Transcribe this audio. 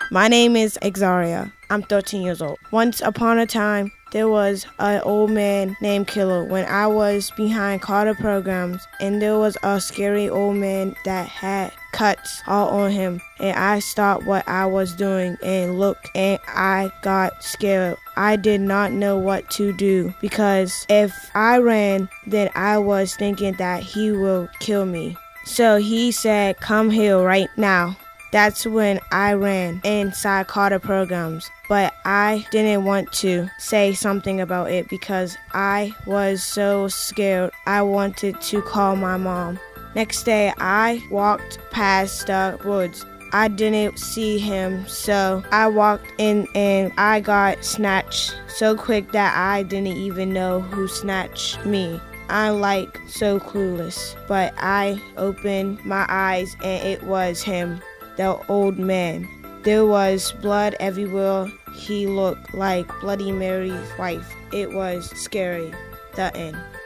My name is Exaria. I'm 13 years old. Once upon a time, there was an old man named Killer when I was behind Carter programs, and there was a scary old man that had cuts all on him, and I stopped what I was doing and looked, and I got scared. I did not know what to do because if I ran, then I was thinking that he will kill me. So he said, "Come here right now." That's when I ran inside Carter programs, but I didn't want to say something about it because I was so scared. I wanted to call my mom. Next day, I walked past the woods. I didn't see him, so I walked in and I got snatched so quick that I didn't even know who snatched me. I'm like so clueless, but I opened my eyes and it was him. The old man. There was blood everywhere. He looked like Bloody Mary's wife. It was scary. The end.